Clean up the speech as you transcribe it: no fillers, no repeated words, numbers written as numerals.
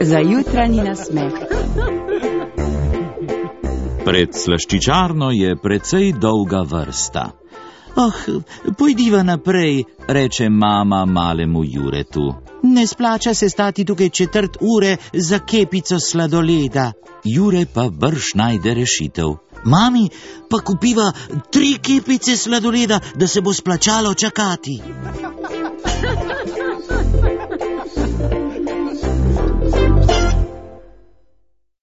za jutranji nasmeh. Pred slaščičarno je precej dolga vrsta. Pojdiva naprej, reče mama malemu Juretu. ne splača se stati tukaj 1/4 ure za kepico sladoleda. Jure pa brž najde rešitev. Mami, pa kupiva 3 kepice sladoleda, da se bo splačalo čakati.